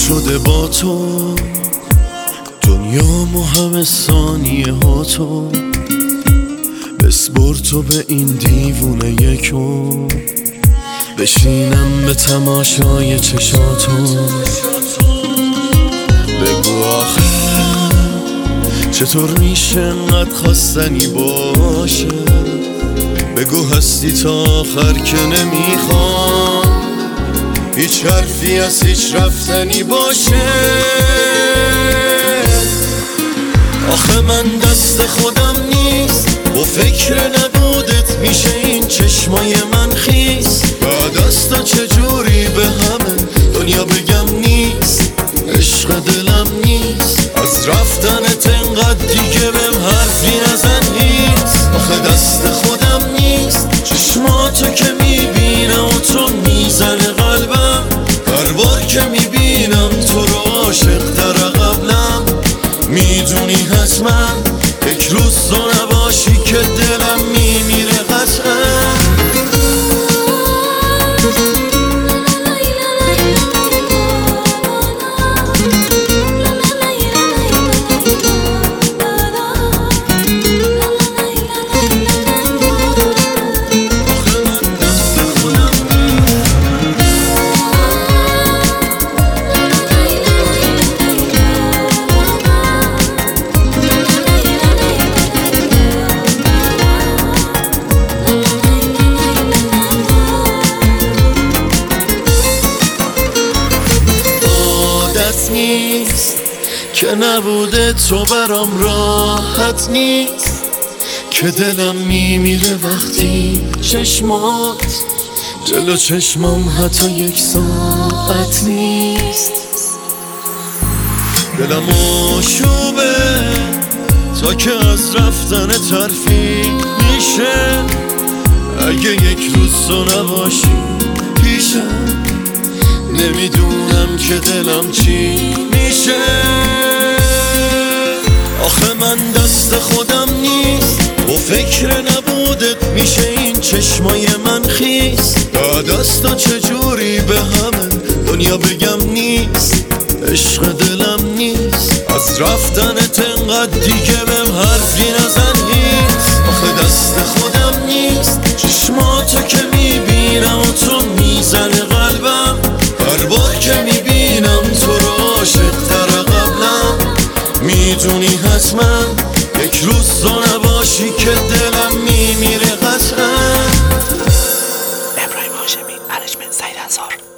شده با تو دنیامو همه ثانیه ها تو بسپر تو به این دیوونه یکو بشینم به تماشای چشاتو بگو آخه چطور میشه انقدر خواستنی باشه بگو هستی تا آخر که نمیخوام هیچ حرفی از هیچ رفتنی باشه آخه من دست خودم نیست با فکر نبودت میشه این چشمای من خیس بعد از تا چجوری به همه دنیا بگم نیست عشق دلم نیست از رفتنت انقدر دیگه بهم حرفی نزن هیچ آخه دست خودم نیست چشماتو که میبینم و تو میزنه قلبم هر بار که میبینم تو رو عاشق تر قبلم میدونی حتما یک روز تو نباشی که دلم میمیره قطعا نیست که نبوده تو برام راحت نیست که دلم میمیره وقتی چشمات جلو چشمام حتی یک ساعت نیست دلم آشوبه تا که از رفتن ترفیع میشه اگه یک روز تو نباشی پیشم نمیدونم که دلم چی میشه آخه من دست خودم نیست با فکر نبودت میشه این چشمای من خیس بعد از تا چجوری به همه دنیا بگم نیست عشق دلم نیست از رفتنت انقدر دیگه بهم حرفی نزن هیچ آخه دست خودم نیست چشماتو که میبینم و تو میزنه قلبم هر بار که میبینم تو رو عاشق تر قبلم میدونی حتما یک روز تو نباشی که دلم میمیره قطعا ابراهیم هاشمی، منیجمنت سعید انصار.